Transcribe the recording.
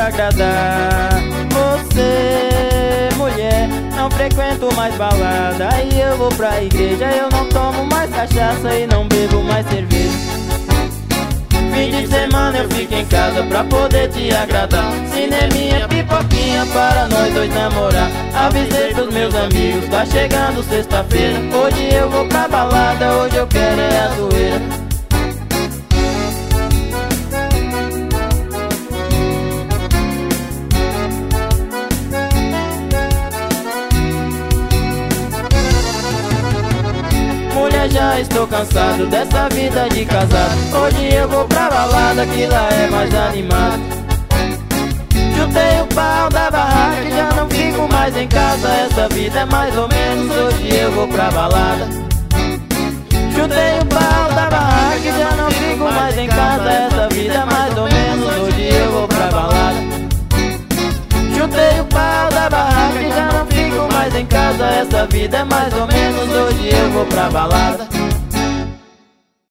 pra agradar você, mulher. Não frequento mais balada e eu vou pra igreja. Eu não tomo mais cachaça e não bebo mais cerveja. Fim de semana eu fico em casa pra poder te agradar. Cineminha, pipoquinha para nós dois namorar. Avisei pros meus amigos, tá chegando sexta-feira. Hoje eu vou pra balada, hoje eu quero é a zoeira. Mulher, já estou cansado dessa vida de casado. Hoje eu vou pra balada que lá é mais animado. Chutei o pau da barraca e já não fico mais em casa. Essa vida é mais ou menos, hoje eu vou pra balada. Chutei o pau da barraca e já não fico mais em casa. Essa vida é mais ou menos, hoje eu vou pra balada. Chutei o pau da barraca e já não fico mais em casa. Essa vida é mais ou menos, hoje eu vou pra balada.